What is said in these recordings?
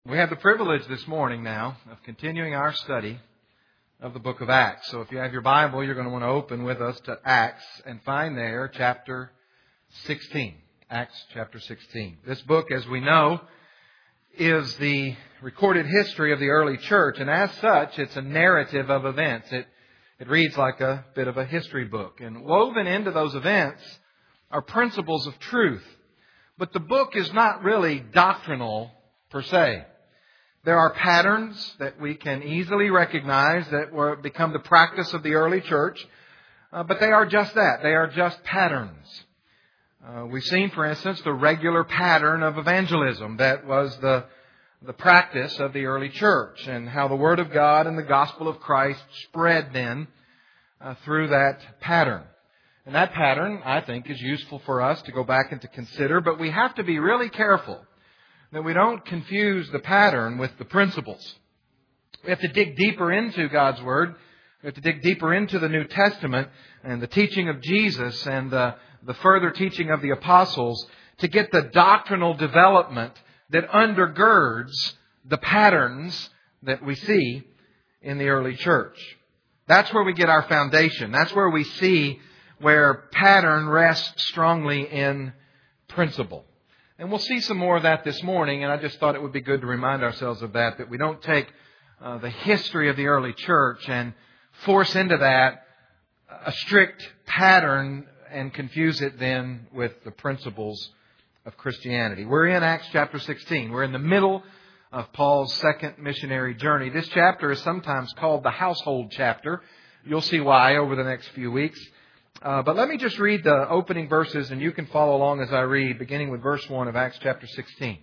We have the privilege this morning now of continuing our study of the book of Acts. So if you have your Bible, you're going to want to open with us to Acts and find there chapter 16. Acts chapter 16. This book, as we know, is the recorded history of the early church, and as such, it's a narrative of events. It reads like a bit of a history book. And woven into those events are principles of truth. But the book is not really doctrinal per se. There are patterns that we can easily recognize that were become the practice of the early church, but they are just that. They are just patterns. We've seen, for instance, the regular pattern of evangelism that was the practice of the early church, and how the Word of God and the gospel of Christ spread then through that pattern. And that pattern, I think, is useful for us to go back and to consider, but we have to be really careful that we don't confuse the pattern with the principles. We have to dig deeper into God's Word. We have to dig deeper into the New Testament and the teaching of Jesus and the further teaching of the apostles to get the doctrinal development that undergirds the patterns that we see in the early church. That's where we get our foundation. That's where we see where pattern rests strongly in principle. And we'll see some more of that this morning, and I just thought it would be good to remind ourselves of that we don't take the history of the early church and force into that a strict pattern and confuse it then with the principles of Christianity. We're in Acts chapter 16. We're in the middle of Paul's second missionary journey. This chapter is sometimes called the household chapter. You'll see why over the next few weeks. But let me just read the opening verses, and you can follow along as I read, beginning with verse 1 of Acts chapter 16.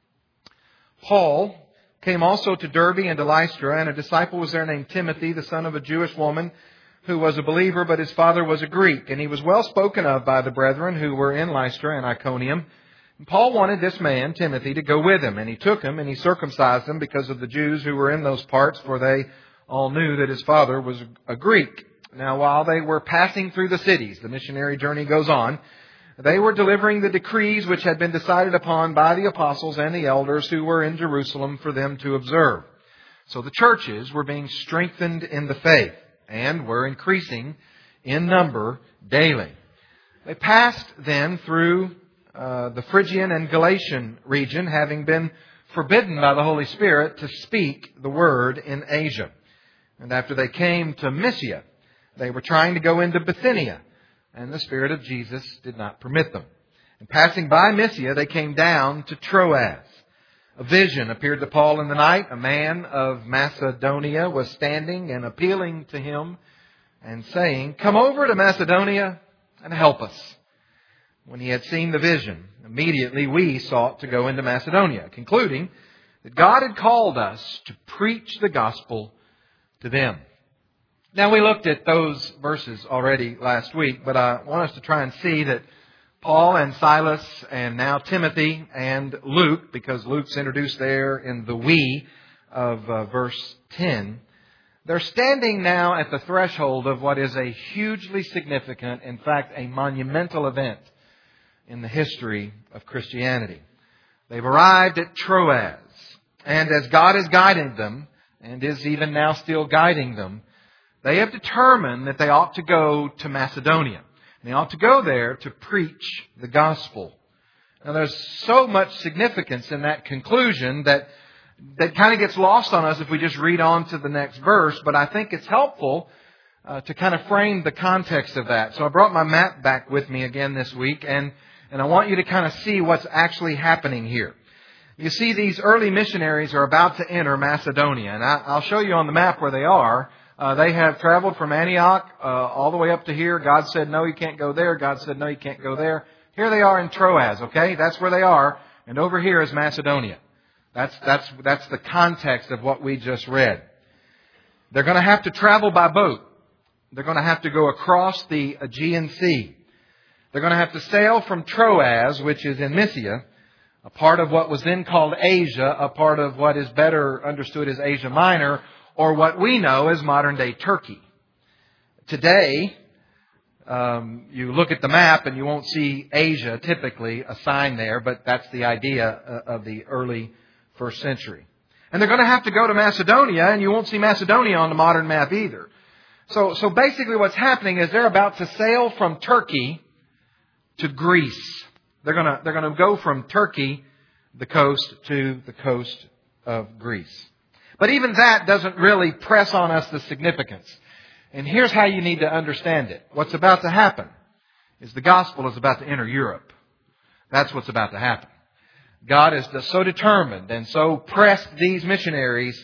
Paul came also to Derbe and to Lystra, and a disciple was there named Timothy, the son of a Jewish woman, who was a believer, but his father was a Greek. And he was well spoken of by the brethren who were in Lystra and Iconium. And Paul wanted this man, Timothy, to go with him, and he took him, and he circumcised him because of the Jews who were in those parts, for they all knew that his father was a Greek. Now, while they were passing through the cities, the missionary journey goes on, they were delivering the decrees which had been decided upon by the apostles and the elders who were in Jerusalem for them to observe. So the churches were being strengthened in the faith and were increasing in number daily. They passed then through the Phrygian and Galatian region, having been forbidden by the Holy Spirit to speak the word in Asia. And after they came to Mysia, they were trying to go into Bithynia, and the Spirit of Jesus did not permit them. And passing by Mysia, they came down to Troas. A vision appeared to Paul in the night. A man of Macedonia was standing and appealing to him and saying, "Come over to Macedonia and help us." When he had seen the vision, immediately we sought to go into Macedonia, concluding that God had called us to preach the gospel to them. Now, we looked at those verses already last week, but I want us to try and see that Paul and Silas and now Timothy and Luke, because Luke's introduced there in the we of verse 10, they're standing now at the threshold of what is a hugely significant, in fact, a monumental event in the history of Christianity. They've arrived at Troas, and as God is guiding them, and is even now still guiding them, they have determined that they ought to go to Macedonia. And they ought to go there to preach the gospel. Now, there's so much significance in that conclusion that kind of gets lost on us if we just read on to the next verse. But I think it's helpful to kind of frame the context of that. So I brought my map back with me again this week, and I want you to kind of see what's actually happening here. You see, these early missionaries are about to enter Macedonia, and I'll show you on the map where they are. They have traveled from Antioch all the way up to here. God said, no, you can't go there. God said, no, you can't go there. Here they are in Troas, okay? That's where they are. And over here is Macedonia. That's the context of what we just read. They're going to have to travel by boat. They're going to have to go across the Aegean Sea. They're going to have to sail from Troas, which is in Mysia, a part of what was then called Asia, a part of what is better understood as Asia Minor, or what we know as modern-day Turkey. Today, you look at the map and you won't see Asia, typically, a sign there, but that's the idea of the early first century. And they're going to have to go to Macedonia, and you won't see Macedonia on the modern map either. So basically what's happening is they're about to sail from Turkey to Greece. They're going to go from Turkey, the coast, to the coast of Greece. But even that doesn't really press on us the significance. And here's how you need to understand it. What's about to happen is the gospel is about to enter Europe. That's what's about to happen. God is so determined and so pressed these missionaries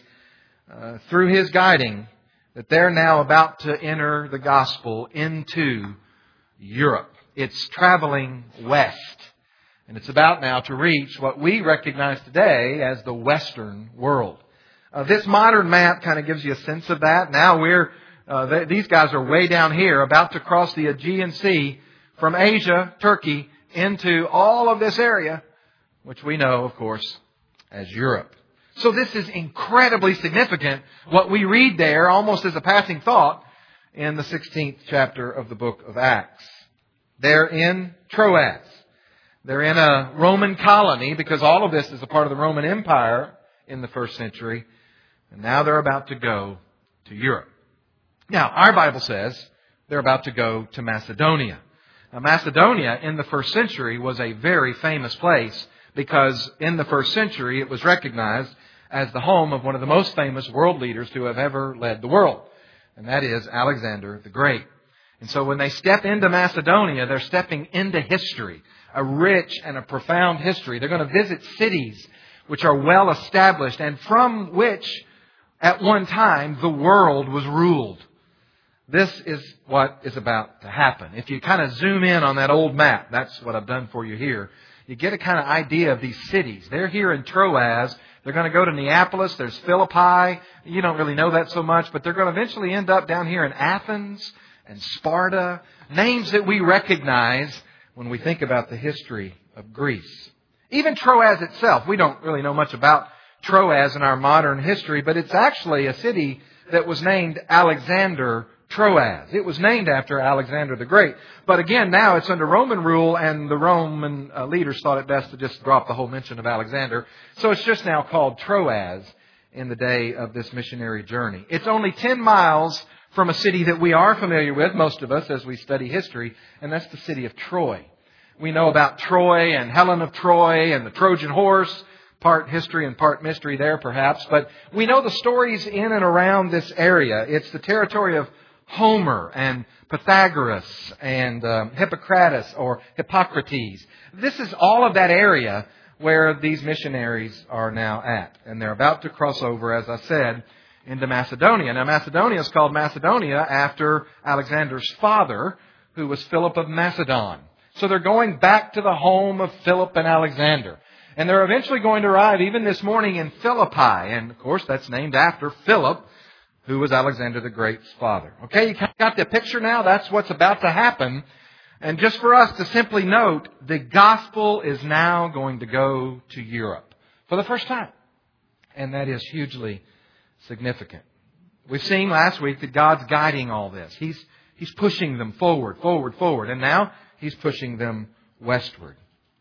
through His guiding that they're now about to enter the gospel into Europe. It's traveling west. And it's about now to reach what we recognize today as the Western world. This modern map kind of gives you a sense of that. Now these guys are way down here, about to cross the Aegean Sea from Asia, Turkey, into all of this area, which we know, of course, as Europe. So this is incredibly significant, what we read there, almost as a passing thought, in the 16th chapter of the book of Acts. They're in Troas. They're in a Roman colony, because all of this is a part of the Roman Empire in the first century. And now they're about to go to Europe. Now, our Bible says they're about to go to Macedonia. Now, Macedonia in the first century was a very famous place, because in the first century it was recognized as the home of one of the most famous world leaders to have ever led the world. And that is Alexander the Great. And so when they step into Macedonia, they're stepping into history, a rich and a profound history. They're going to visit cities which are well established and from which at one time the world was ruled. This is what is about to happen. If you kind of zoom in on that old map, that's what I've done for you here, you get a kind of idea of these cities. They're here in Troas. They're going to go to Neapolis. There's Philippi. You don't really know that so much, but they're going to eventually end up down here in Athens and Sparta, names that we recognize when we think about the history of Greece. Even Troas itself, we don't really know much about Troas in our modern history, but it's actually a city that was named Alexander Troas. It was named after Alexander the Great. But again, now it's under Roman rule, and the Roman leaders thought it best to just drop the whole mention of Alexander. So it's just now called Troas in the day of this missionary journey. It's only 10 miles from a city that we are familiar with, most of us, as we study history, and that's the city of Troy. We know about Troy and Helen of Troy and the Trojan horse, part history and part mystery there perhaps, but we know the stories in and around this area. It's the territory of Homer and Pythagoras and Hippocrates or Hippocrates. This is all of that area where these missionaries are now at. And they're about to cross over, as I said, into Macedonia. Now, Macedonia is called Macedonia after Alexander's father, who was Philip of Macedon. So they're going back to the home of Philip and Alexander. And they're eventually going to arrive even this morning in Philippi. And, of course, that's named after Philip, who was Alexander the Great's father. Okay, you got the picture now? That's what's about to happen. And just for us to simply note, the gospel is now going to go to Europe for the first time. And that is hugely significant. We've seen last week that God's guiding all this. He's pushing them forward. And now He's pushing them westward.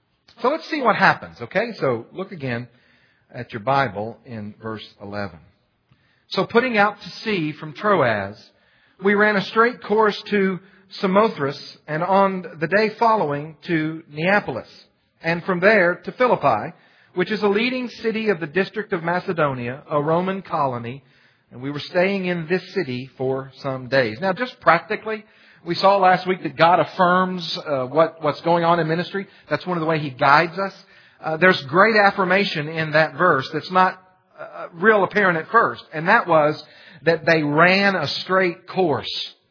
So let's see what happens, okay? So look again at your Bible in verse 11. So putting out to sea from Troas, we ran a straight course to Samothrace, and on the day following to Neapolis, and from there to Philippi, which is a leading city of the district of Macedonia, a Roman colony, and we were staying in this city for some days. Now, just practically, we saw last week that God affirms what's going on in ministry. That's one of the ways He guides us. There's great affirmation in that verse that's not real apparent at first, and that was that they ran a straight course.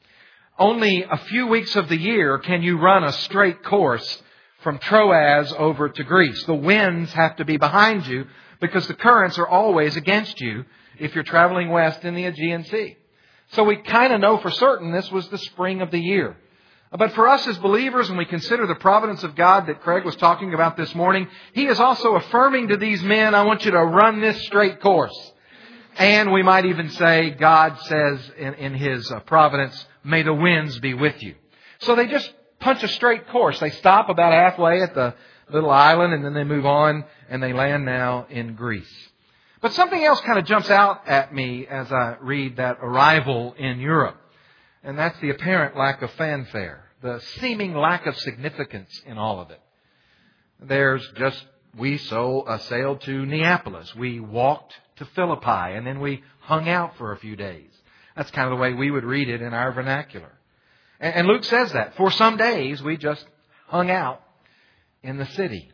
Only a few weeks of the year can you run a straight course from Troas over to Greece. The winds have to be behind you because the currents are always against you if you're traveling west in the Aegean Sea. So we kind of know for certain this was the spring of the year. But for us as believers, when we consider the providence of God that Craig was talking about this morning, He is also affirming to these men, I want you to run this straight course. And we might even say, God says in His providence, may the winds be with you. So they just punch a straight course. They stop about halfway at the little island, and then they move on, and they land now in Greece. But something else kind of jumps out at me as I read that arrival in Europe. And that's the apparent lack of fanfare, the seeming lack of significance in all of it. There's just, we sailed to Neapolis. We walked to Philippi, and then we hung out for a few days. That's kind of the way we would read it in our vernacular. And Luke says that. For some days, we just hung out in the city.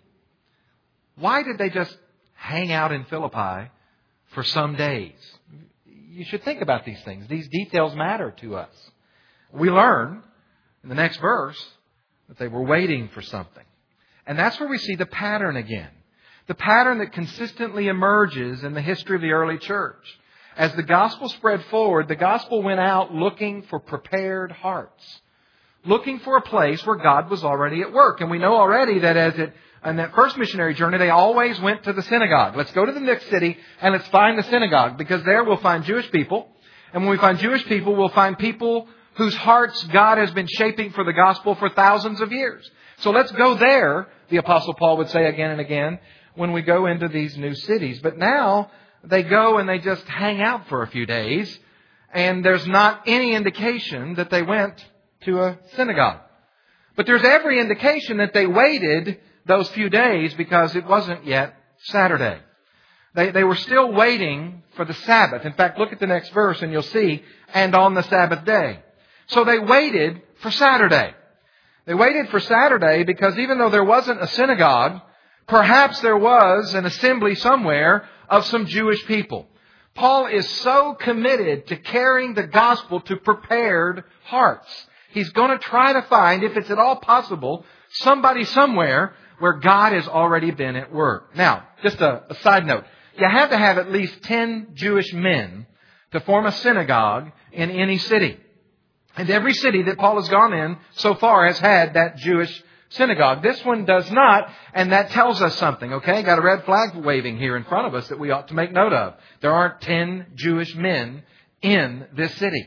Why did they just hang out in Philippi for some days? You should think about these things. These details matter to us. We learn in the next verse that they were waiting for something. And that's where we see the pattern again. The pattern that consistently emerges in the history of the early church. As the gospel spread forward, the gospel went out looking for prepared hearts. Looking for a place where God was already at work. And we know already that on that first missionary journey, they always went to the synagogue. Let's go to the next city and let's find the synagogue. Because there we'll find Jewish people. And when we find Jewish people, we'll find people whose hearts God has been shaping for the gospel for thousands of years. So let's go there, the Apostle Paul would say again and again, when we go into these new cities. But now they go and they just hang out for a few days. And there's not any indication that they went to a synagogue. But there's every indication that they waited those few days because it wasn't yet Saturday. They were still waiting for the Sabbath. In fact, look at the next verse and you'll see, and on the Sabbath day. So they waited for Saturday. They waited for Saturday because even though there wasn't a synagogue, perhaps there was an assembly somewhere of some Jewish people. Paul is so committed to carrying the gospel to prepared hearts. He's going to try to find, if it's at all possible, somebody somewhere where God has already been at work. Now, just a side note. You have to have at least 10 Jewish men to form a synagogue in any city. And every city that Paul has gone in so far has had that Jewish synagogue. This one does not, and that tells us something, okay? Got a red flag waving here in front of us that we ought to make note of. There aren't 10 Jewish men in this city.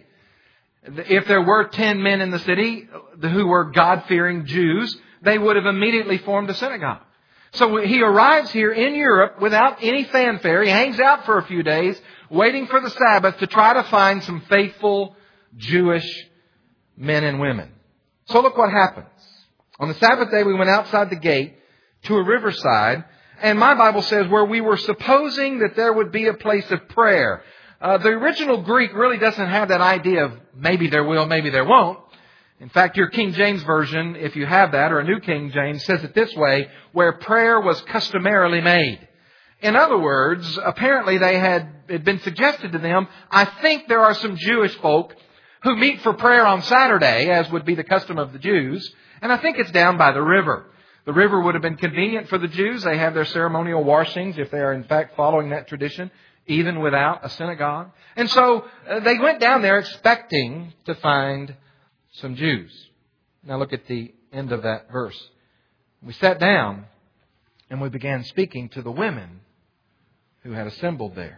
If there were 10 men in the city who were God-fearing Jews, they would have immediately formed a synagogue. So he arrives here in Europe without any fanfare. He hangs out for a few days, waiting for the Sabbath to try to find some faithful Jewish men and women. So look what happens. On the Sabbath day, we went outside the gate to a riverside, and my Bible says where we were supposing that there would be a place of prayer. The original Greek really doesn't have that idea of maybe there will, maybe there won't. In fact, your King James Version, if you have that, or a New King James, says it this way, where prayer was customarily made. In other words, apparently it had been suggested to them, I think there are some Jewish folk who meet for prayer on Saturday, as would be the custom of the Jews, and I think it's down by the river. The river would have been convenient for the Jews. They have their ceremonial washings, if they are in fact following that tradition, even without a synagogue. And so they went down there expecting to find some Jews. Now look at the end of that verse. We sat down and we began speaking to the women who had assembled there.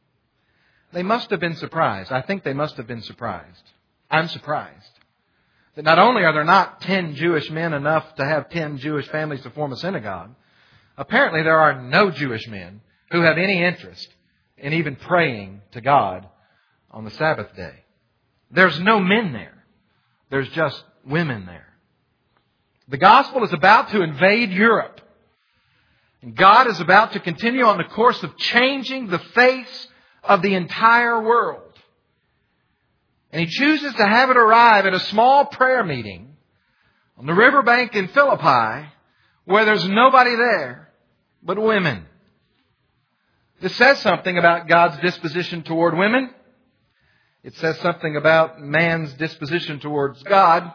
They must have been surprised. I think they must have been surprised. I'm surprised that not only are there not 10 Jewish men enough to have 10 Jewish families to form a synagogue, apparently there are no Jewish men who have any interest in even praying to God on the Sabbath day. There's no men there. There's just women there. The gospel is about to invade Europe. And God is about to continue on the course of changing the face of the entire world. And He chooses to have it arrive at a small prayer meeting on the riverbank in Philippi where there's nobody there but women. This says something about God's disposition toward women. It says something about man's disposition towards God.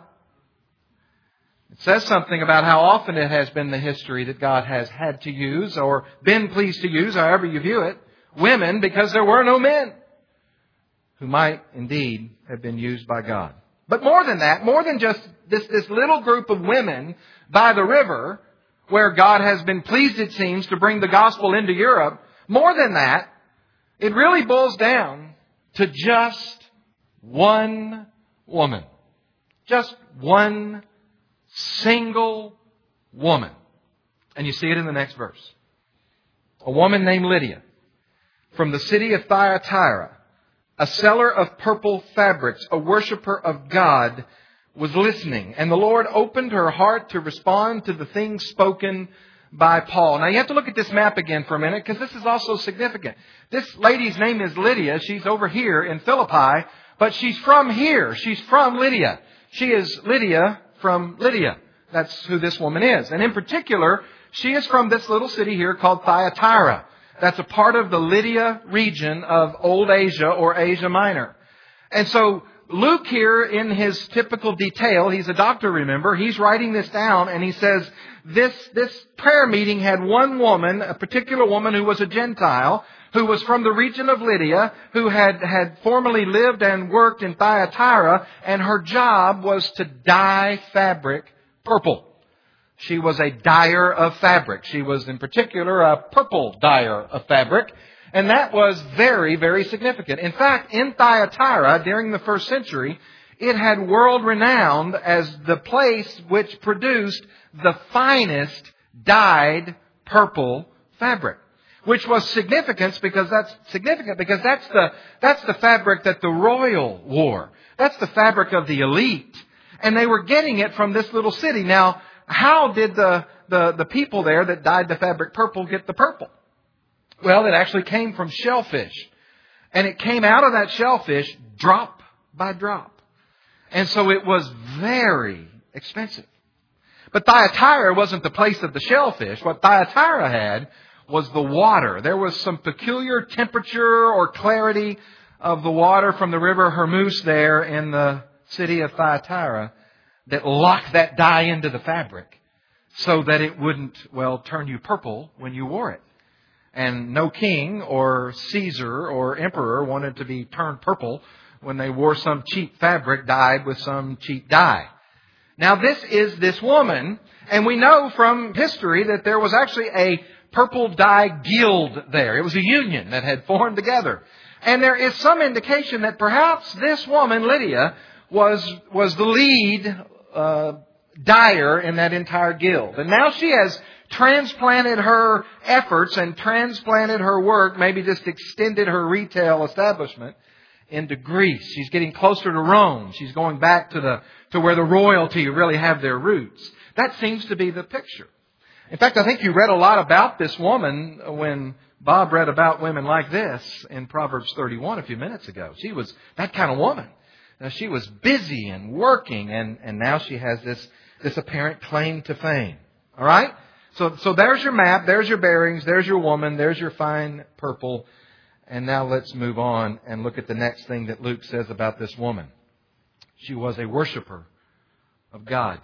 It says something about how often it has been the history that God has had to use or been pleased to use, however you view it, women, because there were no men who might indeed have been used by God. But more than that, more than just this little group of women by the river where God has been pleased, it seems, to bring the gospel into Europe, more than that, it really boils down to just one woman. Just one single woman. And you see it in the next verse. A woman named Lydia. from the city of Thyatira, a seller of purple fabrics, a worshiper of God, was listening. And the Lord opened her heart to respond to the things spoken by Paul. Now you have to look at this map again for a minute, because this is also significant. This lady's name is Lydia. She's over here in Philippi, but she's from here. She's from Lydia. She is Lydia from Lydia. That's who this woman is. And in particular, she is from this little city here called Thyatira. That's a part of the Lydia region of Old Asia or Asia Minor. And so Luke here, in his typical detail, he's a doctor, remember, he's writing this down, and he says this prayer meeting had one woman, a particular woman who was a Gentile, who was from the region of Lydia, who had formerly lived and worked in Thyatira, and her job was to dye fabric purple. She was a dyer of fabric. She was in particular a purple dyer of fabric. And that was very, very significant. In fact, in Thyatira, during the first century, it had world renowned as the place which produced the finest dyed purple fabric. Which was significant because that's the fabric that the royal wore. That's the fabric of the elite. And they were getting it from this little city. Now, how did the people there that dyed the fabric purple get the purple? Well, it actually came from shellfish. And it came out of that shellfish drop by drop. And so it was very expensive. But Thyatira wasn't the place of the shellfish. What Thyatira had was the water. There was some peculiar temperature or clarity of the water from the river Hermus there in the city of Thyatira that locked that dye into the fabric so that it wouldn't, turn you purple when you wore it. And no king or Caesar or emperor wanted to be turned purple when they wore some cheap fabric dyed with some cheap dye. Now this is this woman, and we know from history that there was actually a purple dye guild there. It was a union that had formed together. And there is some indication that perhaps this woman, Lydia, was the lead dyer in that entire guild. And now she has transplanted her efforts and transplanted her work, maybe just extended her retail establishment into Greece. She's getting closer to Rome. She's going back to where the royalty really have their roots. That seems to be the picture. In fact, I think you read a lot about this woman when Bob read about women like this in Proverbs 31 a few minutes ago. She was that kind of woman. Now, she was busy and working, and now she has this apparent claim to fame. All right? So there's your map, there's your bearings, there's your woman, there's your fine purple. And now let's move on and look at the next thing that Luke says about this woman. She was a worshiper of God.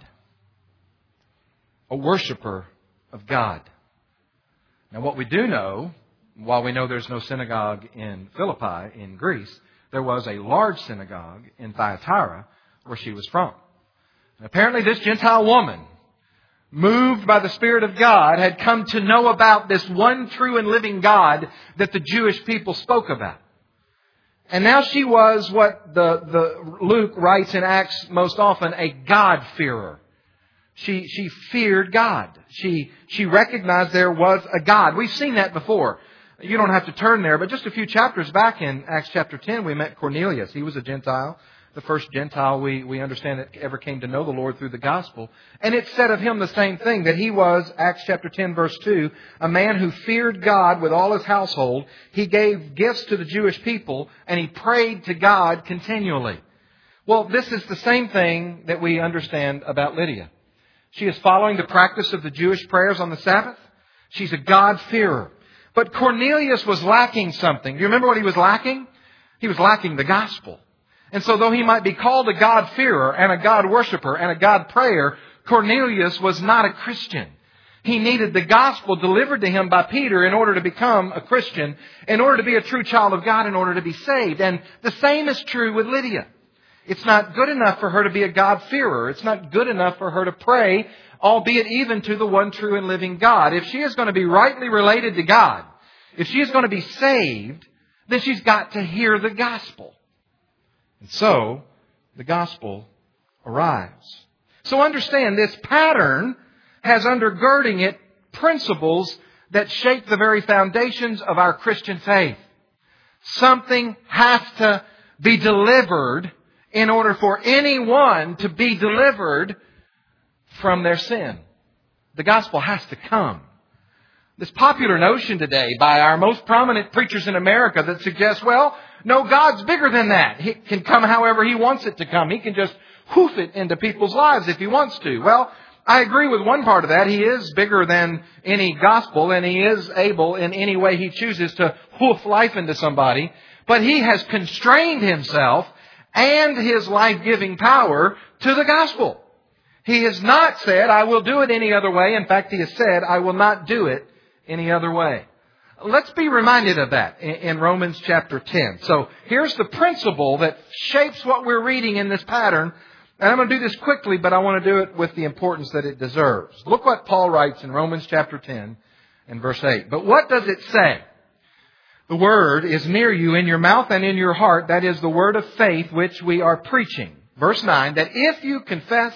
A worshiper of God. Now what we do know, while we know there's no synagogue in Philippi, in Greece, there was a large synagogue in Thyatira where she was from. And apparently this Gentile woman, moved by the Spirit of God, had come to know about this one true and living God that the Jewish people spoke about. And now she was what the Luke writes in Acts most often, a God-fearer. She feared God. She recognized there was a God. We've seen that before. You don't have to turn there, but just a few chapters back in Acts chapter 10, we met Cornelius. He was a Gentile. The first Gentile we understand that ever came to know the Lord through the gospel. And it said of him the same thing, that he was, Acts chapter 10 verse 2, a man who feared God with all his household. He gave gifts to the Jewish people, and he prayed to God continually. Well, this is the same thing that we understand about Lydia. She is following the practice of the Jewish prayers on the Sabbath. She's a God-fearer. But Cornelius was lacking something. Do you remember what he was lacking? He was lacking the gospel. And so though he might be called a God-fearer and a God-worshipper and a God-prayer, Cornelius was not a Christian. He needed the gospel delivered to him by Peter in order to become a Christian, in order to be a true child of God, in order to be saved. And the same is true with Lydia. It's not good enough for her to be a God-fearer. It's not good enough for her to pray, albeit even to the one true and living God. If she is going to be rightly related to God, if she is going to be saved, then she's got to hear the gospel. And so, the gospel arrives. So understand, this pattern has undergirding it principles that shape the very foundations of our Christian faith. Something has to be delivered in order for anyone to be delivered from their sin. The gospel has to come. This popular notion today by our most prominent preachers in America that suggests, well, no, God's bigger than that. He can come however He wants it to come. He can just hoof it into people's lives if He wants to. Well, I agree with one part of that. He is bigger than any gospel, and He is able in any way He chooses to hoof life into somebody. But He has constrained Himself and His life-giving power to the gospel. He has not said, I will do it any other way. In fact, He has said, I will not do it any other way. Let's be reminded of that in Romans chapter 10. So here's the principle that shapes what we're reading in this pattern. And I'm going to do this quickly, but I want to do it with the importance that it deserves. Look what Paul writes in Romans chapter 10 and verse 8. But what does it say? The word is near you in your mouth and in your heart. That is the word of faith which we are preaching. Verse 9, that if you confess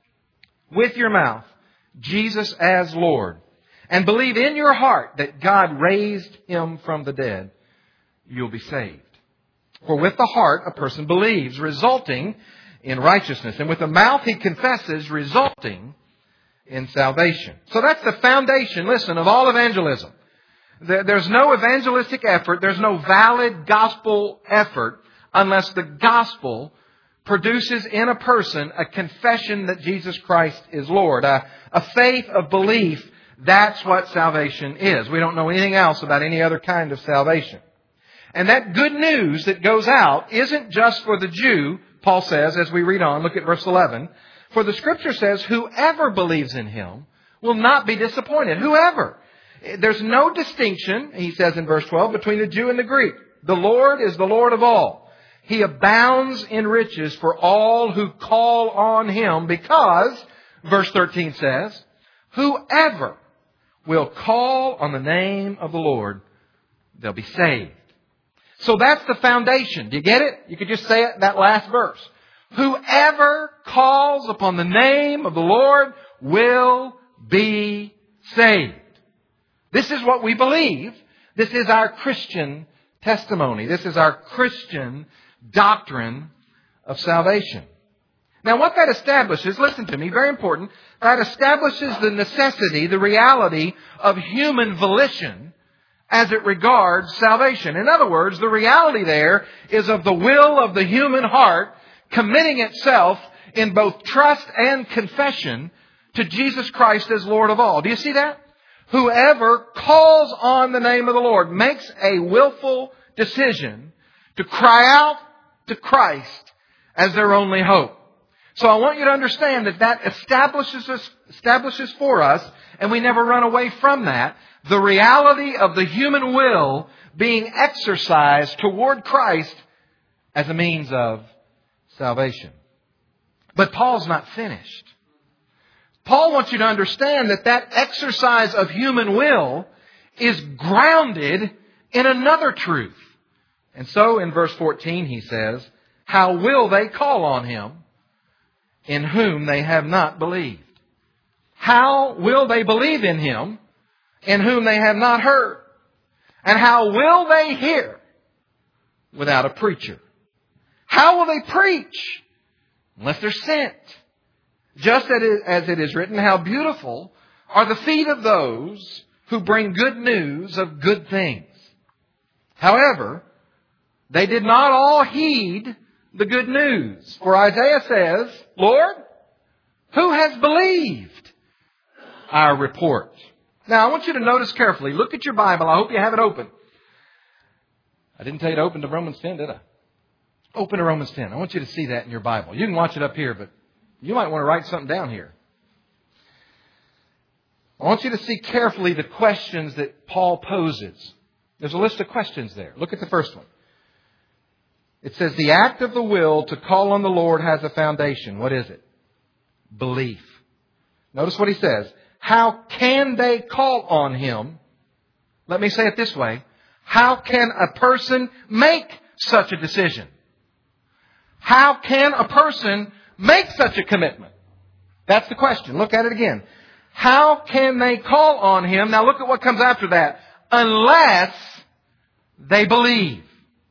with your mouth Jesus as Lord and believe in your heart that God raised Him from the dead, you'll be saved. For with the heart a person believes, resulting in righteousness. And with the mouth he confesses, resulting in salvation. So that's the foundation, listen, of all evangelism. There's no evangelistic effort, there's no valid gospel effort unless the gospel produces in a person a confession that Jesus Christ is Lord. A faith of belief. That's what salvation is. We don't know anything else about any other kind of salvation. And that good news that goes out isn't just for the Jew, Paul says, as we read on. Look at verse 11. For the Scripture says, whoever believes in Him will not be disappointed. Whoever. There's no distinction, he says in verse 12, between the Jew and the Greek. The Lord is the Lord of all. He abounds in riches for all who call on Him because, verse 13 says, whoever will call on the name of the Lord, they'll be saved. So that's the foundation. Do you get it? You could just say it, that last verse. Whoever calls upon the name of the Lord will be saved. This is what we believe. This is our Christian testimony. This is our Christian doctrine of salvation. Now what that establishes, listen to me, very important, that establishes the necessity, the reality of human volition as it regards salvation. In other words, the reality there is of the will of the human heart committing itself in both trust and confession to Jesus Christ as Lord of all. Do you see that? Whoever calls on the name of the Lord makes a willful decision to cry out to Christ as their only hope. So I want you to understand that establishes for us, and we never run away from that, the reality of the human will being exercised toward Christ as a means of salvation. But Paul's not finished. Paul wants you to understand that exercise of human will is grounded in another truth. And so in verse 14 he says, how will they call on Him in whom they have not believed? How will they believe in Him in whom they have not heard? And how will they hear without a preacher? How will they preach unless they're sent? Just as it is written, how beautiful are the feet of those who bring good news of good things. However, they did not all heed the good news. For Isaiah says, Lord, who has believed our report? Now, I want you to notice carefully. Look at your Bible. I hope you have it open. I didn't tell you to open to Romans 10, did I? Open to Romans 10. I want you to see that in your Bible. You can watch it up here, but you might want to write something down here. I want you to see carefully the questions that Paul poses. There's a list of questions there. Look at the first one. It says, the act of the will to call on the Lord has a foundation. What is it? Belief. Notice what he says. How can they call on Him? Let me say it this way. How can a person make such a decision? How can a person make such a commitment? That's the question. Look at it again. How can they call on Him? Now look at what comes after that. Unless they believe.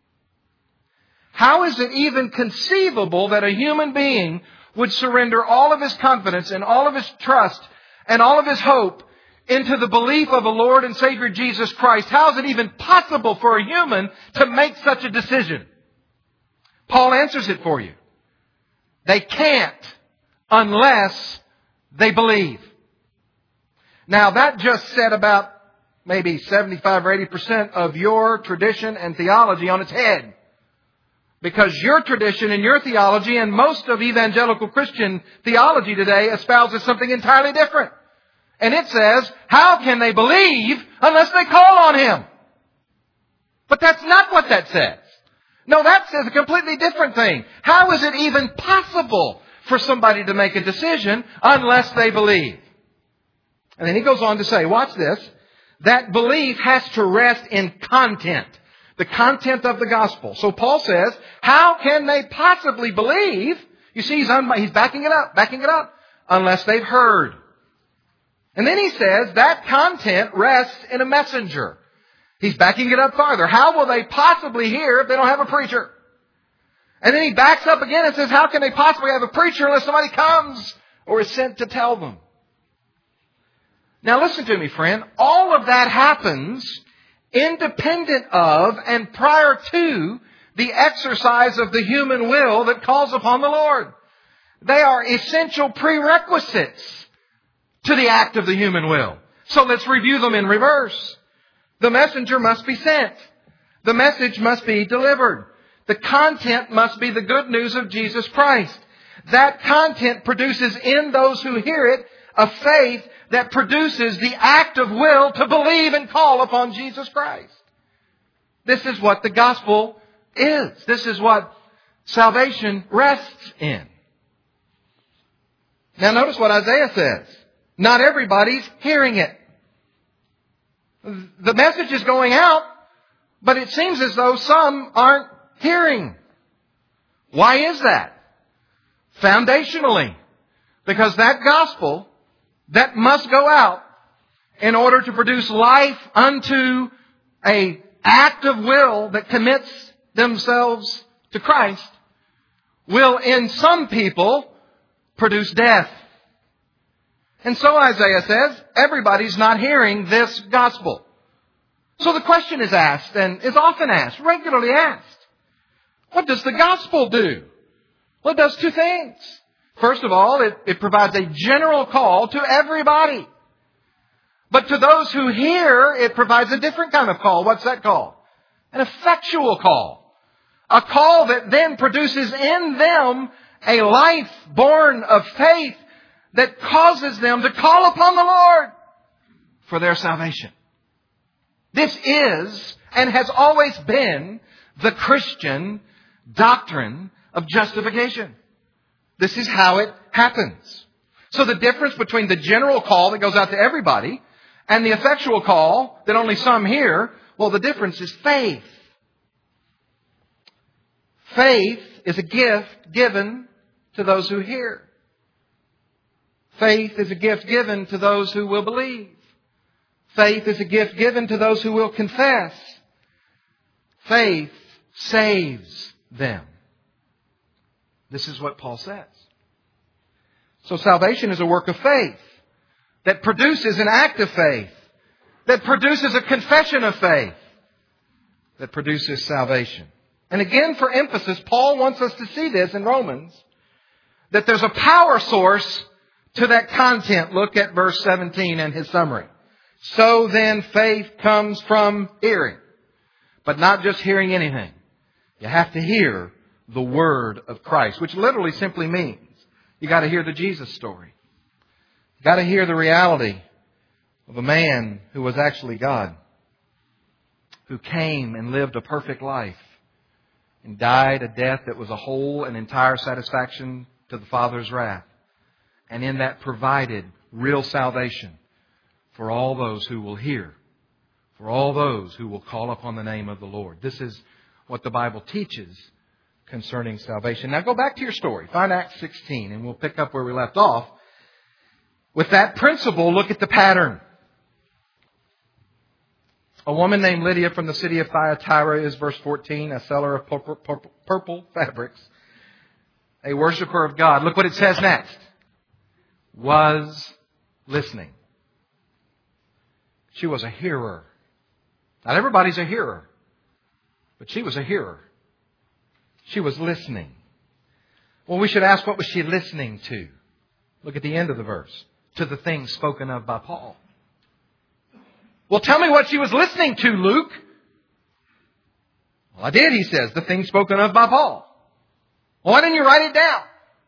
How is it even conceivable that a human being would surrender all of his confidence and all of his trust and all of his hope into the belief of a Lord and Savior Jesus Christ? How is it even possible for a human to make such a decision? Paul answers it for you. They can't unless they believe. Now that just set about maybe 75 or 80% of your tradition and theology on its head. Because your tradition and your theology and most of evangelical Christian theology today espouses something entirely different. And it says, how can they believe unless they call on Him? But that's not what that says. No, that says a completely different thing. How is it even possible for somebody to make a decision unless they believe? And then he goes on to say, watch this, that belief has to rest in content. The content of the gospel. So Paul says, how can they possibly believe? You see, he's backing it up, unless they've heard. And then he says, that content rests in a messenger. He's backing it up farther. How will they possibly hear if they don't have a preacher? And then he backs up again and says, how can they possibly have a preacher unless somebody comes or is sent to tell them? Now listen to me, friend. All of that happens independent of and prior to the exercise of the human will that calls upon the Lord. They are essential prerequisites to the act of the human will. So let's review them in reverse. The messenger must be sent. The message must be delivered. The content must be the good news of Jesus Christ. That content produces in those who hear it a faith that produces the act of will to believe and call upon Jesus Christ. This is what the gospel is. This is what salvation rests in. Now notice what Isaiah says. Not everybody's hearing it. The message is going out, but it seems as though some aren't hearing. Why is that? Foundationally, because that gospel that must go out in order to produce life unto an act of will that commits themselves to Christ will in some people produce death. And so Isaiah says, everybody's not hearing this gospel. So the question is asked, and is often asked, regularly asked, what does the gospel do? Well, it does two things. First of all, it provides a general call to everybody. But to those who hear, it provides a different kind of call. What's that call? An effectual call. A call that then produces in them a life born of faith that causes them to call upon the Lord for their salvation. This is and has always been the Christian doctrine of justification. This is how it happens. So the difference between the general call that goes out to everybody and the effectual call that only some hear, well, the difference is faith. Faith is a gift given to those who hear. Faith is a gift given to those who will believe. Faith is a gift given to those who will confess. Faith saves them. This is what Paul says. So salvation is a work of faith that produces an act of faith, that produces a confession of faith, that produces salvation. And again, for emphasis, Paul wants us to see this in Romans, that there's a power source to that content. Look at verse 17 and his summary. So then faith comes from hearing, but not just hearing anything. You have to hear the word of Christ, which literally simply means you got to hear the Jesus story. You got to hear the reality of a man who was actually God, who came and lived a perfect life and died a death that was a whole and entire satisfaction to the Father's wrath. And in that provided real salvation for all those who will hear, for all those who will call upon the name of the Lord. This is what the Bible teaches concerning salvation. Now go back to your story. Find Acts 16 and we'll pick up where we left off. With that principle, look at the pattern. A woman named Lydia from the city of Thyatira is, verse 14, a seller of purple fabrics, a worshiper of God. Look what it says next. Was listening. She was a hearer. Not everybody's a hearer, but she was a hearer. She was listening. Well, we should ask, what was she listening to? Look at the end of the verse. To the things spoken of by Paul. Well, tell me what she was listening to, Luke. Well, I did, he says, the things spoken of by Paul. Well, why didn't you write it down?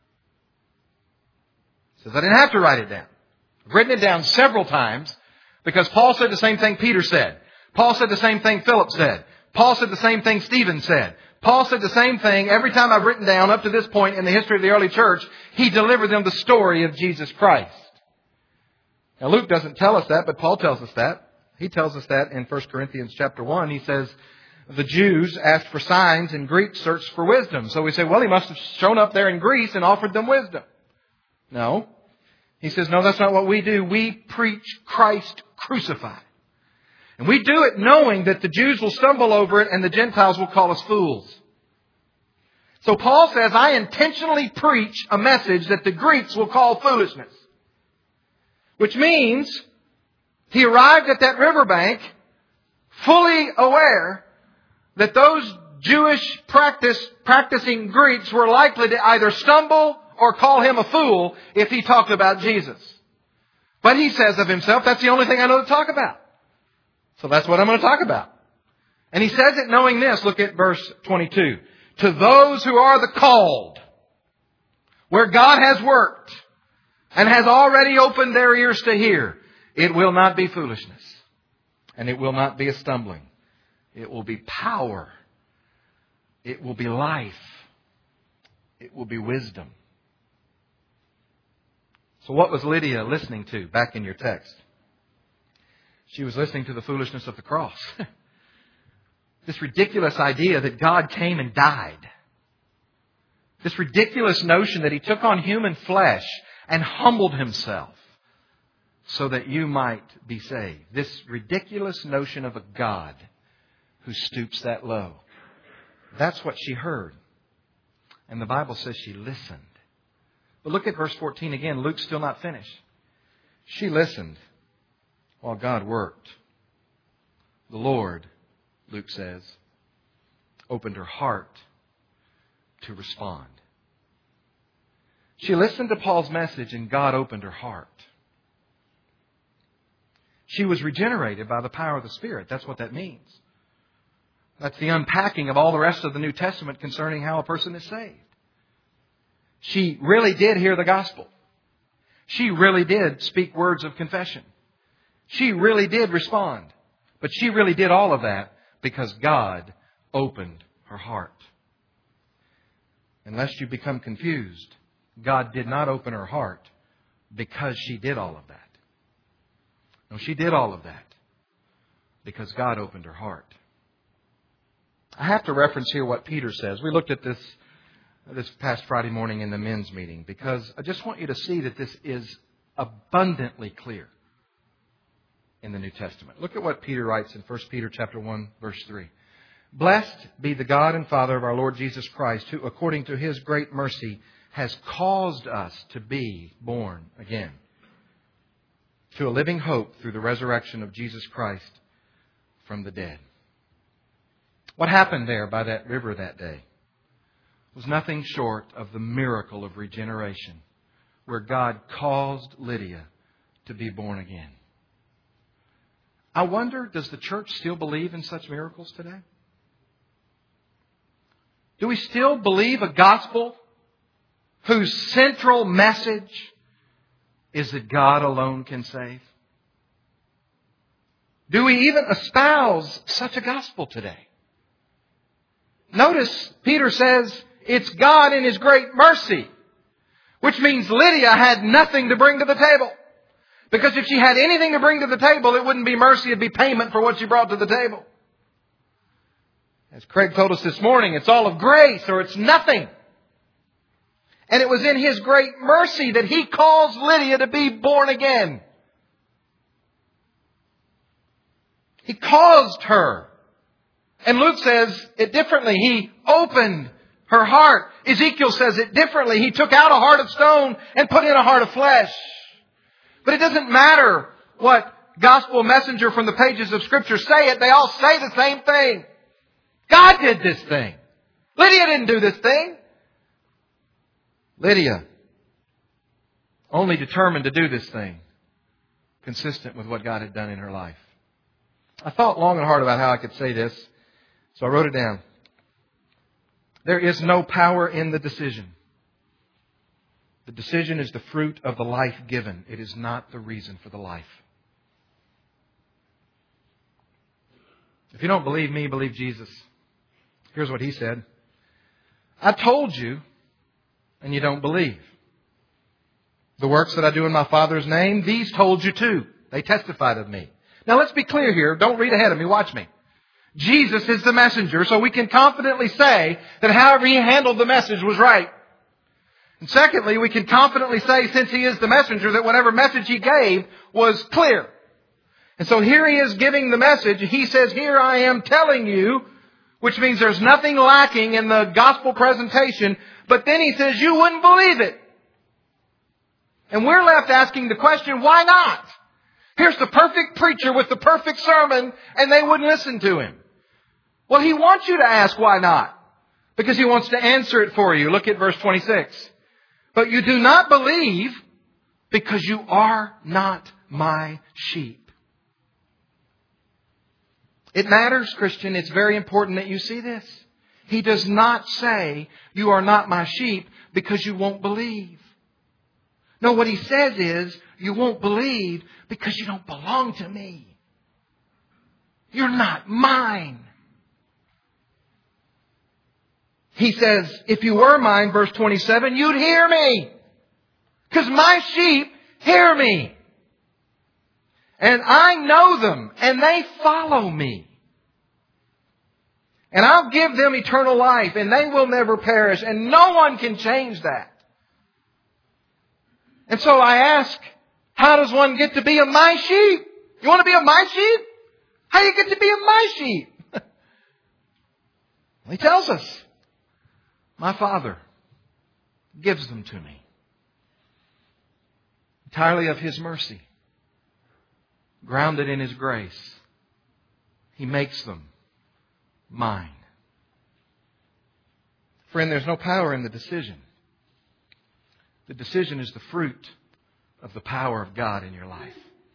He says, I didn't have to write it down. I've written it down several times because Paul said the same thing Peter said. Paul said the same thing Philip said. Paul said the same thing Stephen said. Paul said the same thing every time I've written down up to this point in the history of the early church. He delivered them the story of Jesus Christ. Now Luke doesn't tell us that, but Paul tells us that. He tells us that in 1 Corinthians chapter 1. He says, the Jews asked for signs and Greeks searched for wisdom. So we say, well, he must have shown up there in Greece and offered them wisdom. No. He says, no, that's not what we do. We preach Christ crucified. And we do it knowing that the Jews will stumble over it and the Gentiles will call us fools. So Paul says, I intentionally preach a message that the Greeks will call foolishness. Which means he arrived at that riverbank fully aware that those Jewish practicing Greeks were likely to either stumble or call him a fool if he talked about Jesus. But he says of himself, that's the only thing I know to talk about. So that's what I'm going to talk about. And he says it knowing this. Look at verse 22. To those who are the called, where God has worked and has already opened their ears to hear, it will not be foolishness. And it will not be a stumbling. It will be power. It will be life. It will be wisdom. So what was Lydia listening to back in your text? She was listening to the foolishness of the cross. This ridiculous idea that God came and died. This ridiculous notion that He took on human flesh and humbled Himself so that you might be saved. This ridiculous notion of a God who stoops that low. That's what she heard. And the Bible says she listened. But look at verse 14 again. Luke's still not finished. She listened while God worked. The Lord, Luke says, opened her heart to respond. She listened to Paul's message and God opened her heart. She was regenerated by the power of the Spirit. That's what that means. That's the unpacking of all the rest of the New Testament concerning how a person is saved. She really did hear the gospel. She really did speak words of confession. She really did respond. But she really did all of that because God opened her heart. Unless you become confused, God did not open her heart because she did all of that. No, she did all of that because God opened her heart. I have to reference here what Peter says. We looked at this past Friday morning in the men's meeting because I just want you to see that this is abundantly clear in the New Testament. Look at what Peter writes in 1 Peter chapter 1, verse 3. Blessed be the God and Father of our Lord Jesus Christ, who according to His great mercy has caused us to be born again to a living hope through the resurrection of Jesus Christ from the dead. What happened there by that river that day was nothing short of the miracle of regeneration, where God caused Lydia to be born again. I wonder, does the church still believe in such miracles today? Do we still believe a gospel whose central message is that God alone can save? Do we even espouse such a gospel today? Notice Peter says it's God in His great mercy, which means Lydia had nothing to bring to the table. Because if she had anything to bring to the table, it wouldn't be mercy, it'd be payment for what she brought to the table. As Craig told us this morning, it's all of grace or it's nothing. And it was in His great mercy that He caused Lydia to be born again. He caused her. And Luke says it differently. He opened her heart. Ezekiel says it differently. He took out a heart of stone and put in a heart of flesh. But it doesn't matter what gospel messenger from the pages of Scripture say it. They all say the same thing. God did this thing. Lydia didn't do this thing. Lydia only determined to do this thing consistent with what God had done in her life. I thought long and hard about how I could say this, so I wrote it down. There is no power in the decision. The decision is the fruit of the life given. It is not the reason for the life. If you don't believe me, believe Jesus. Here's what He said. I told you, and you don't believe. The works that I do in my Father's name, these told you too. They testified of me. Now let's be clear here. Don't read ahead of me. Watch me. Jesus is the messenger, so we can confidently say that however He handled the message was right. And secondly, we can confidently say, since He is the messenger, that whatever message He gave was clear. And so here He is giving the message. He says, here I am telling you, which means there's nothing lacking in the gospel presentation. But then He says, you wouldn't believe it. And we're left asking the question, why not? Here's the perfect preacher with the perfect sermon, and they wouldn't listen to him. Well, He wants you to ask why not. Because He wants to answer it for you. Look at verse 26. But you do not believe because you are not my sheep. It matters, Christian. It's very important that you see this. He does not say you are not my sheep because you won't believe. No, what He says is you won't believe because you don't belong to me. You're not mine. He says, if you were mine, verse 27, you'd hear me. Because my sheep hear me. And I know them, and they follow me. And I'll give them eternal life, and they will never perish, and no one can change that. And so I ask, how does one get to be of my sheep? You want to be of my sheep? How do you get to be of my sheep? He tells us, my Father gives them to me. Entirely of His mercy. Grounded in His grace. He makes them mine. Friend, there's no power in the decision. The decision is the fruit of the power of God in your life.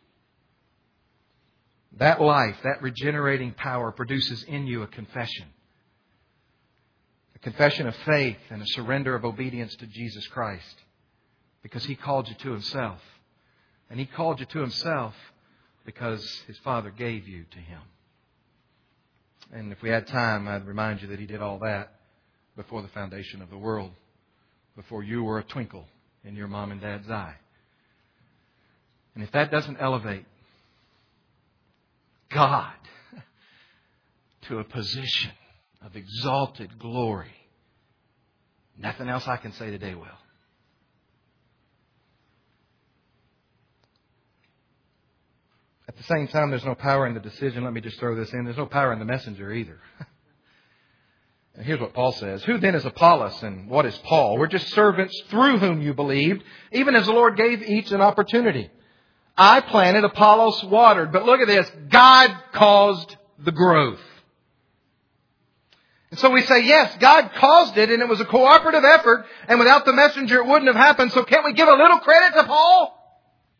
That life, that regenerating power produces in you a confession. A confession of faith and a surrender of obedience to Jesus Christ. Because He called you to Himself. And He called you to Himself because His Father gave you to Him. And if we had time, I'd remind you that He did all that before the foundation of the world. Before you were a twinkle in your mom and dad's eye. And if that doesn't elevate God to a position of exalted glory, nothing else I can say today will. At the same time, there's no power in the decision. Let me just throw this in. There's no power in the messenger either. And here's what Paul says. Who then is Apollos and what is Paul? We're just servants through whom you believed, even as the Lord gave each an opportunity. I planted, Apollos watered. But look at this. God caused the growth. And so we say, yes, God caused it, and it was a cooperative effort, and without the messenger it wouldn't have happened. So can't we give a little credit to Paul?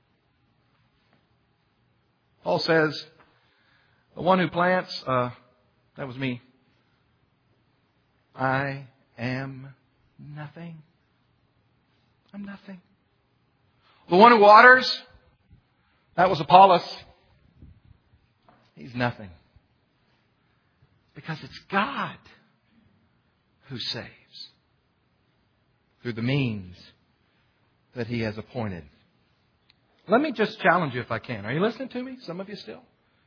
Paul says, the one who plants, that was me. I am nothing. I'm nothing. The one who waters, that was Apollos. He's nothing. Because it's God who saves through the means that He has appointed. Let me just challenge you if I can. Are you listening to me? Some of you still.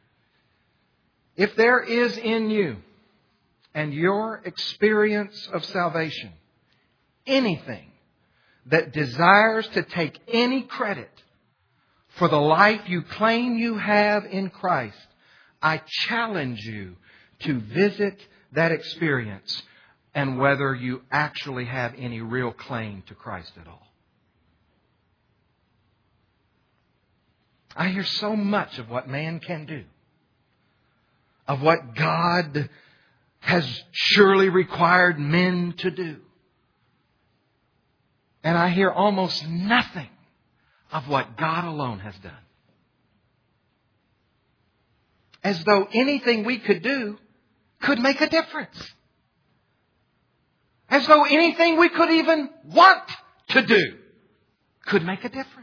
If there is in you and your experience of salvation anything that desires to take any credit for the life you claim you have in Christ, I challenge you to visit that experience and whether you actually have any real claim to Christ at all. I hear so much of what man can do, of what God has surely required men to do. And I hear almost nothing of what God alone has done. As though anything we could do could make a difference. As though anything we could even want to do could make a difference.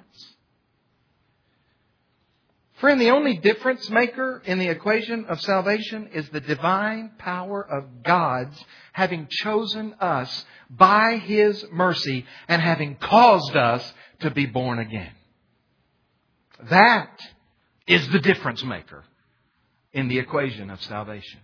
Friend, the only difference maker in the equation of salvation is the divine power of God's having chosen us by His mercy and having caused us to be born again. That is the difference maker in the equation of salvation.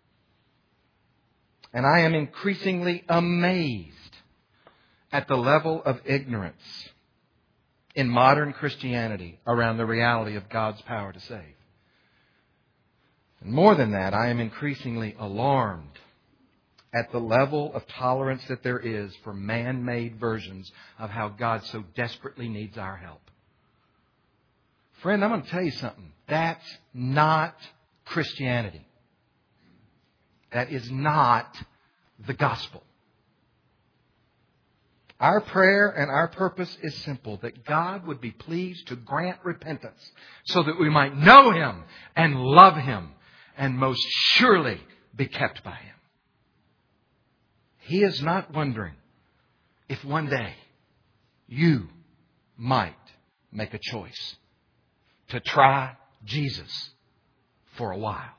And I am increasingly amazed at the level of ignorance in modern Christianity around the reality of God's power to save. And more than that, I am increasingly alarmed at the level of tolerance that there is for man-made versions of how God so desperately needs our help. Friend, I'm going to tell you something. That's not Christianity. That is not the gospel. Our prayer and our purpose is simple, that God would be pleased to grant repentance so that we might know Him and love Him and most surely be kept by Him. He is not wondering if one day you might make a choice to try Jesus for a while.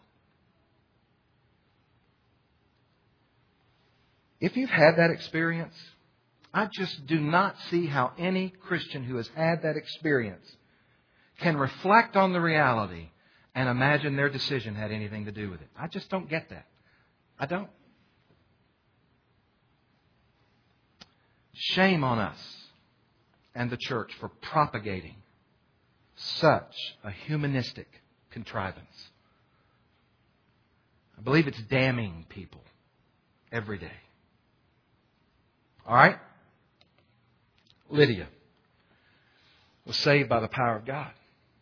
If you've had that experience, I just do not see how any Christian who has had that experience can reflect on the reality and imagine their decision had anything to do with it. I just don't get that. I don't. Shame on us and the church for propagating such a humanistic contrivance. I believe it's damning people every day. All right? Lydia was saved by the power of God.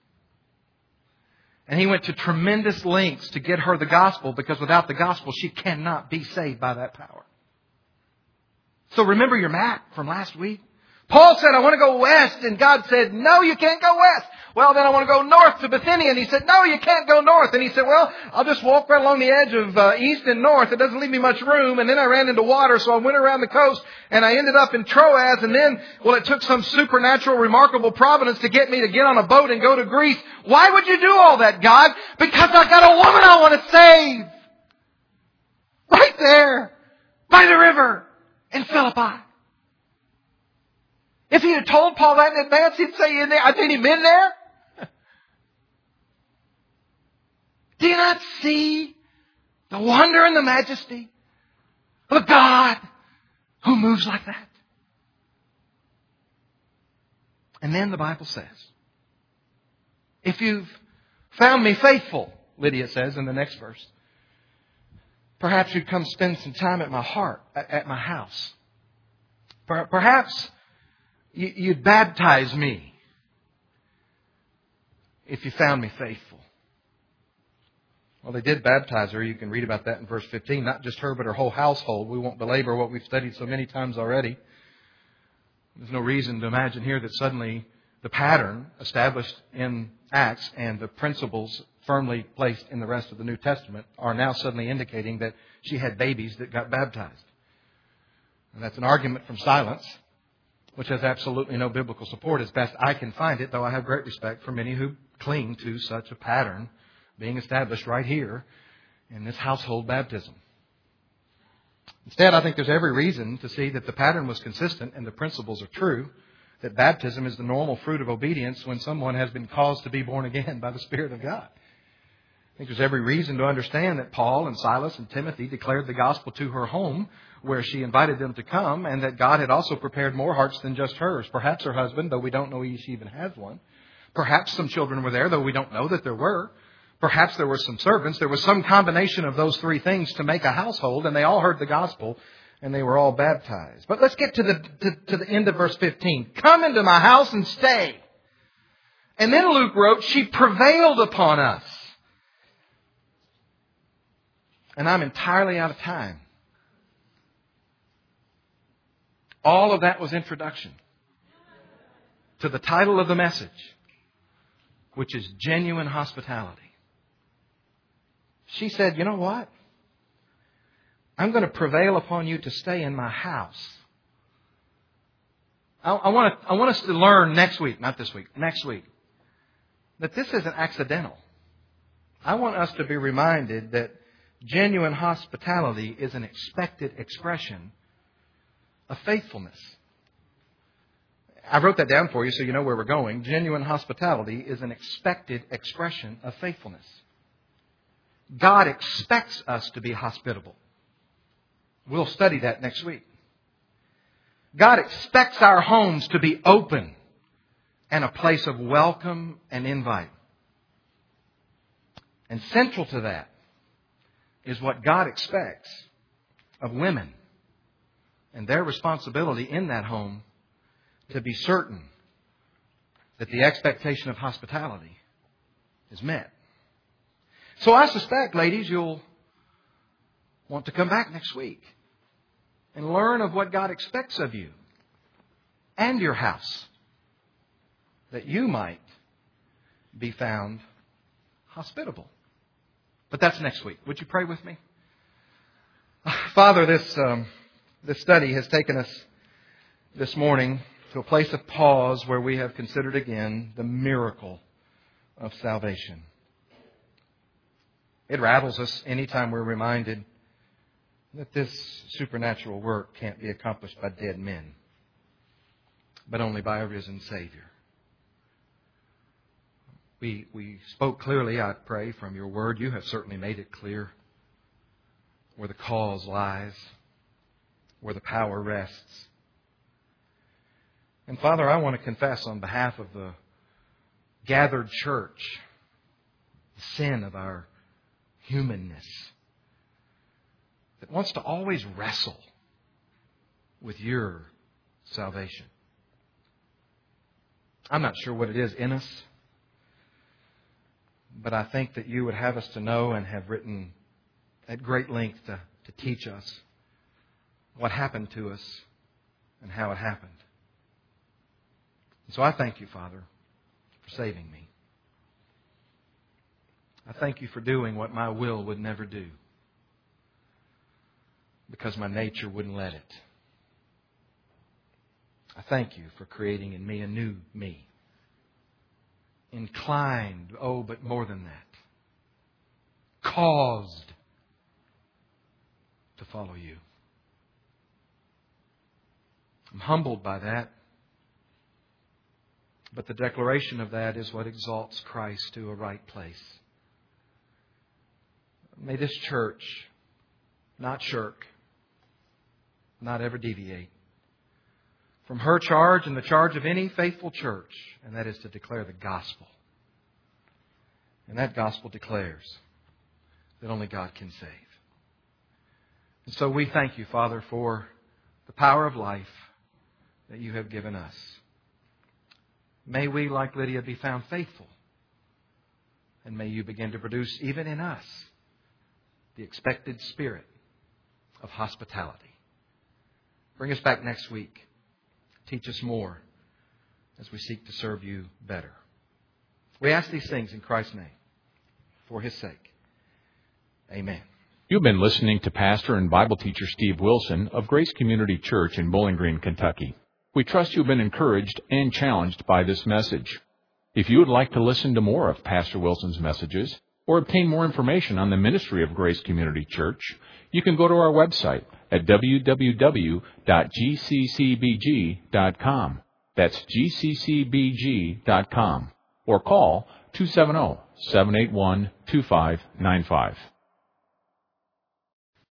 And He went to tremendous lengths to get her the gospel, because without the gospel she cannot be saved by that power. So remember your map from last week? Paul said, I want to go west. And God said, no, you can't go west. Well, then I want to go north to Bithynia. And He said, no, you can't go north. And He said, well, I'll just walk right along the edge of east and north. It doesn't leave me much room. And then I ran into water, so I went around the coast and I ended up in Troas. And then, well, it took some supernatural, remarkable providence to get me to get on a boat and go to Greece. Why would you do all that, God? Because I got a woman I want to save. Right there, by the river in Philippi. If He had told Paul that in advance, he'd say, I think he'd been there. Do you not see the wonder and the majesty of a God who moves like that? And then the Bible says, if you've found me faithful, Lydia says in the next verse, perhaps you'd come spend some time at my house. Perhaps you'd baptize me if you found me faithful. Well, they did baptize her. You can read about that in verse 15. Not just her, but her whole household. We won't belabor what we've studied so many times already. There's no reason to imagine here that suddenly the pattern established in Acts and the principles firmly placed in the rest of the New Testament are now suddenly indicating that she had babies that got baptized. And that's an argument from silence, which has absolutely no biblical support as best I can find it, though I have great respect for many who cling to such a pattern being established right here in this household baptism. Instead, I think there's every reason to see that the pattern was consistent and the principles are true, that baptism is the normal fruit of obedience when someone has been caused to be born again by the Spirit of God. I think there's every reason to understand that Paul and Silas and Timothy declared the gospel to her home where she invited them to come, and that God had also prepared more hearts than just hers. Perhaps her husband, though we don't know she even has one. Perhaps some children were there, though we don't know that there were. Perhaps there were some servants. There was some combination of those three things to make a household, and they all heard the gospel, and they were all baptized. But let's get to the end of verse 15. Come into my house and stay. And then Luke wrote, she prevailed upon us. And I'm entirely out of time. All of that was introduction to the title of the message, which is Genuine Hospitality. She said, you know what? I'm going to prevail upon you to stay in my house. I want us to learn next week, not this week, next week, that this isn't accidental. I want us to be reminded that genuine hospitality is an expected expression of faithfulness. I wrote that down for you so you know where we're going. Genuine hospitality is an expected expression of faithfulness. God expects us to be hospitable. We'll study that next week. God expects our homes to be open and a place of welcome and invite. And central to that is what God expects of women and their responsibility in that home to be certain that the expectation of hospitality is met. So I suspect, ladies, you'll want to come back next week and learn of what God expects of you and your house, that you might be found hospitable. But that's next week. Would you pray with me? Father, this study has taken us this morning to a place of pause where we have considered again the miracle of salvation. It rattles us anytime we're reminded that this supernatural work can't be accomplished by dead men, but only by a risen Savior. We spoke clearly, I pray, from your word. You have certainly made it clear where the cause lies, where the power rests. And Father, I want to confess on behalf of the gathered church the sin of our humanness that wants to always wrestle with your salvation. I'm not sure what it is in us, but I think that you would have us to know and have written at great length to teach us what happened to us and how it happened. And so I thank you, Father, for saving me. I thank you for doing what my will would never do, because my nature wouldn't let it. I thank you for creating in me a new me. Inclined, but more than that, caused to follow you. I'm humbled by that. But the declaration of that is what exalts Christ to a right place. May this church not shirk, not ever deviate from her charge and the charge of any faithful church, and that is to declare the gospel. And that gospel declares that only God can save. And so we thank you, Father, for the power of life that you have given us. May we, like Lydia, be found faithful. And may you begin to produce, even in us, the expected spirit of hospitality. Bring us back next week. Teach us more as we seek to serve you better. We ask these things in Christ's name, for His sake. Amen. You've been listening to Pastor and Bible teacher Steve Wilson of Grace Community Church in Bowling Green, Kentucky. We trust you've been encouraged and challenged by this message. If you would like to listen to more of Pastor Wilson's messages or obtain more information on the ministry of Grace Community Church, you can go to our website at www.gccbg.com. That's gccbg.com. Or call 270-781-2595.